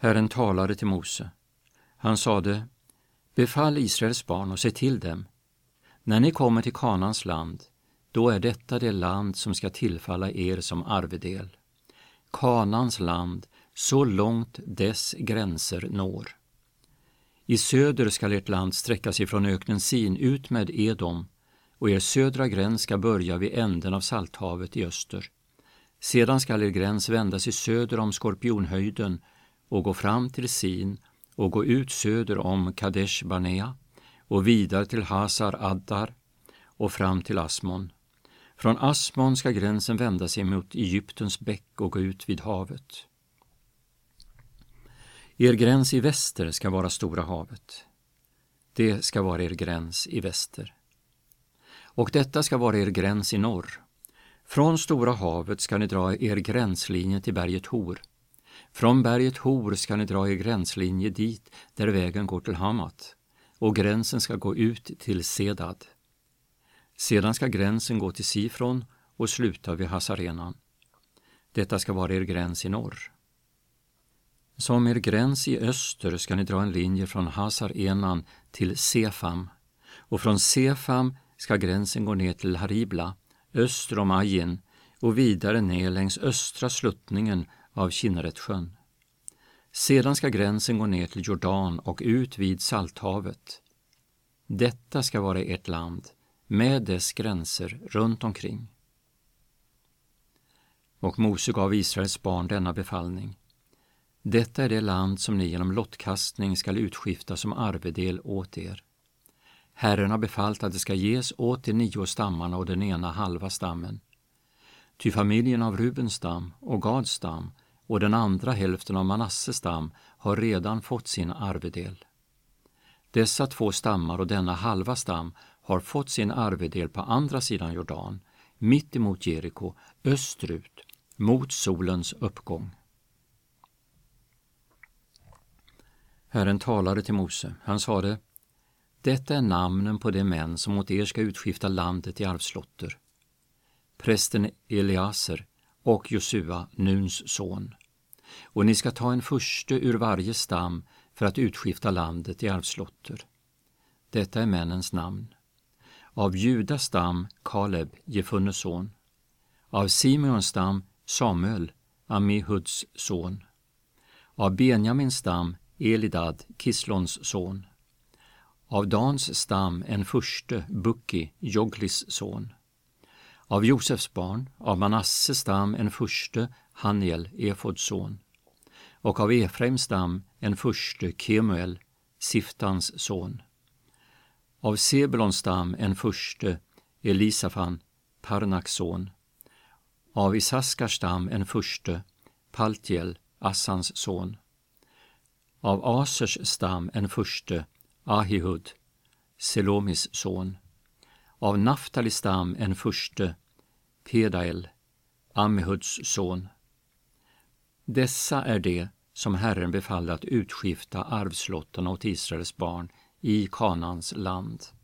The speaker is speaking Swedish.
Herren talade till Mose. Han sade: Befall Israels barn och se till dem. När ni kommer till Kanans land, då är detta det land som ska tillfalla er som arvedel. Kanans land, så långt dess gränser når. I söder skall ert land sträcka sig från öknen Sin ut med Edom, och er södra gräns ska börja vid änden av Salthavet i öster. Sedan skall er gräns vända sig söder om Skorpionhöjden och gå fram till Sin och gå ut söder om Kadesh Barnea och vidare till Hasar Addar och fram till Asmon. Från Asmon ska gränsen vända sig mot Egyptens bäck och gå ut vid havet. Er gräns i väster ska vara Stora havet. Det ska vara er gräns i väster. Och detta ska vara er gräns i norr. Från Stora havet ska ni dra er gränslinje till berget Hor. Från berget Hor ska ni dra er gränslinje dit där vägen går till Hamat, och gränsen ska gå ut till Sedad. Sedan ska gränsen gå till Sifron och sluta vid Hasarenan. Detta ska vara er gräns i norr. Som er gräns i öster ska ni dra en linje från Hasarenan till Sefam, och från Sefam ska gränsen gå ner till Haribla, öster om Ajin, och vidare ner längs östra sluttningen av Kinneretsjön. Sedan ska gränsen gå ner till Jordan och ut vid Salthavet. Detta ska vara ert land, med dess gränser runt omkring. Och Mose gav Israels barn denna befallning. Detta är det land som ni genom lottkastning skall utskifta som arvedel åt er. Herren har befallt att det ska ges åt de 9 stammarna och den ena halva stammen. Ty familjen av Rubens stam och Gads stam och den andra hälften av Manasses stam har redan fått sin arvedel. Dessa 2 stammar och denna halva stam har fått sin arvedel på andra sidan Jordan, mitt emot Jeriko, österut, mot solens uppgång. Herren talade till Mose. Han sade: Detta är namnen på de män som åt er ska utskifta landet i arvslotter. Prästen Eliaser och Josua, Nuns son. Och ni ska ta en furste ur varje stam för att utskifta landet i arvslotter. Detta är männens namn. Av Judas stam Kaleb, Jefunnes son. Av Simeons stam Samuel, Ammihuds son. Av Benjamins stam Elidad, Kislons son. Av Dans stam en furste, Bukki, Joglis son. Av Josefs barn, av Manasses stam en furste, Haniel, Efods son. Och av Efraims stam en furste, Kemuel, Siftans son. Av Sebulons stam en furste, Elisafan, Parnaks son. Av Isaskars stam en furste, Paltiel, Assans son. Av Asers stam en furste, Ahihud, Selomis son. Av Naftalis stam en furste, Pedael, Ammihuds son. Dessa är det som Herren befallde att utskifta arvslotterna åt Israels barn i Kanans land.